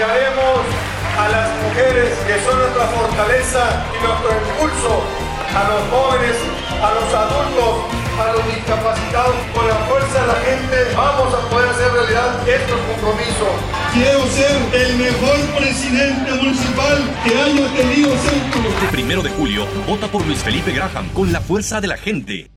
apoyaremos a las mujeres que son nuestra fortaleza y nuestro impulso, a los jóvenes, a los adultos, a los discapacitados. Con la fuerza de la gente vamos a poder hacer realidad estos compromisos. Quiero ser el mejor presidente municipal que haya tenido Centro. Este 1 de julio, vota por Luis Felipe Graham con la fuerza de la gente.